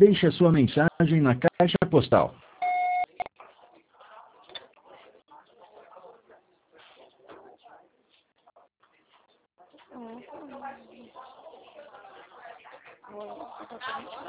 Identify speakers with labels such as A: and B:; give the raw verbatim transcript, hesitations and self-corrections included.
A: deixe a sua mensagem na caixa postal.
B: Uhum.